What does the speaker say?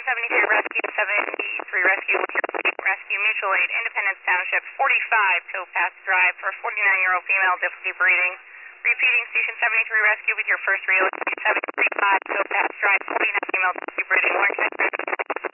73 Rescue, 73 Rescue with your Rescue Mutual Aid, Independence Township, 45 Towpath Drive for a 49-year-old female, difficulty breathing. Repeating, Station 73 Rescue with your first real 735 Towpath Drive, 49 female, difficulty breathing.